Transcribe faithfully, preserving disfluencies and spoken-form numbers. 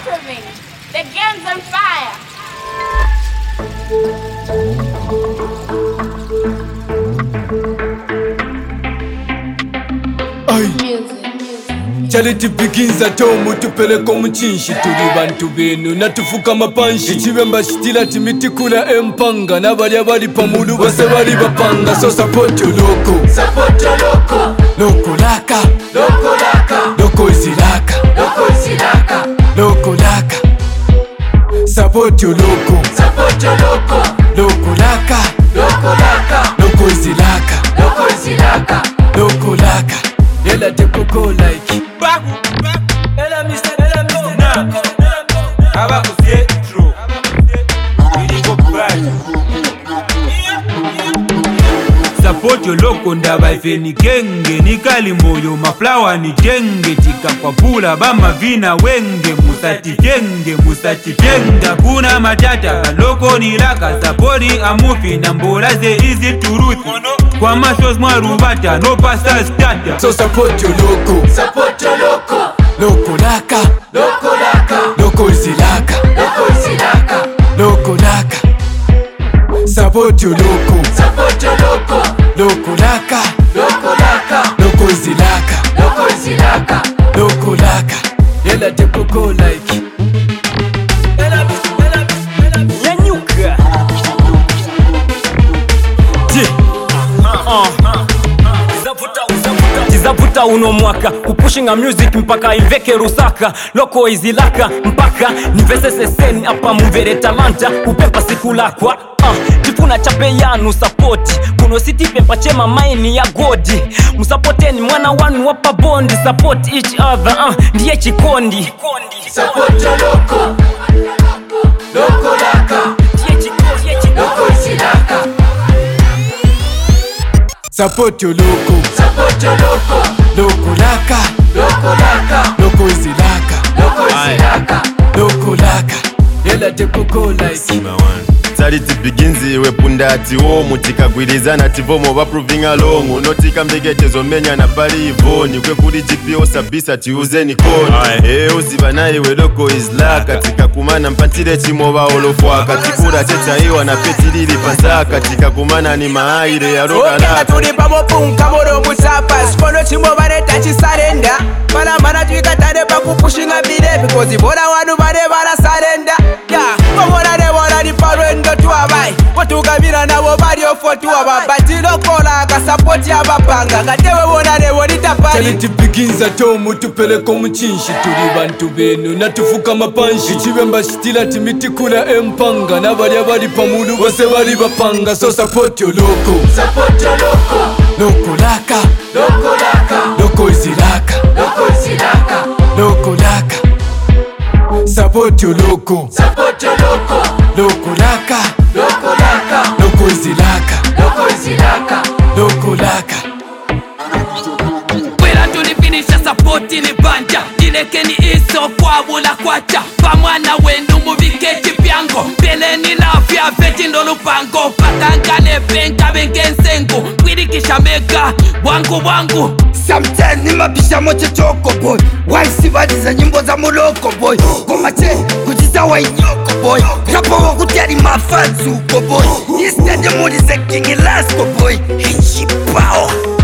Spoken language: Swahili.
entering. The game's on fire. Charity begins at home tupeleka omuchinshi tuli bantu benu natufuka mapanshi ichibemba shitila timitikula empanga nabali abali pamulu bose bali bapanga so support your local support your local local laka local laka local zilaka local zilaka local laka support your local support your local local laka local laka local zilaka local zilaka local laka yela tekoko like baku ela mister ela mister aba kusie true iliko bright support your local ndaba ifeni kenge nikali moyo maflower ni jenge tika kwa bula bama vina wenge musati jenge musati jenge kuna matata loko ni laka sapori amufi na mbolaze easy to root kwa mashos marubata no pasta starter so support your local support your local local laka local laka local zilaka local zilaka local laka support your local support your local local laka local laka local zilaka local zilaka local laka yela tekoko like nyanyuka Tizavuta uno mwaka kupushinga music mpaka iveke rusaka loko izilaka mpaka nivese seseni apa muvere talanta kupepa siku lakwa uh, tifuna chape yanu support kuno city pepa chema maini ya godi musapoteni mwana wanu wapa bondi support each other uh, ndiye chikondi support your local local laka local zilaka support your local support your local local laka local laka local zilaka local zilaka local laka yela tekoko like Charity begins iwe pundati wo mutikagwirizana tivomo ba proving along notika mbegetezo menya na pali ivoni kwe kuli G P O sabisa tiuze ni code eh usiba naye we loko is laka tika kumana mpantire chimoba olofwa katikura checha iwa na petilili pasaka tika kumana ni maaire ya roka laka tuli pamo punka moro musapa skono chimoba reta chisarenda mana mana twikatane pakupushinga bile because bora wanu bare bara sarenda yeah komona ne bora ni parendo tuwabai watukabira nabo bali ofotu wababatilo kola ka support ya bapanga katewe bona ne bonita pali Charity begins at home tupeleka omuchinshi tuli bantu benu natufuka mapanshi ichibemba shitila timitikula empanga nabali abali pamulu bose bali bapanga so support your local support your local local laka local laka local zilaka local zilaka local laka support your local support your local local laka local laka local zilaka local zilaka local laka Wera tulifinisha sapoti ni banja Dilekeni iso kwa wula kwacha Pamwana wenu muvike chipyango Beleni lafya veti ndo lupango Patankale penka benke nsengu Kwirikisha mega wangu wangu Sometimes ni mapisha moche choko boy Waisi vadiza nyimbo za muloko boy Komache kujisa wa inyoko boy Rapo wakutiari mafanzu ko boy Instead ya muri ze kingi lasko boy Henshi pao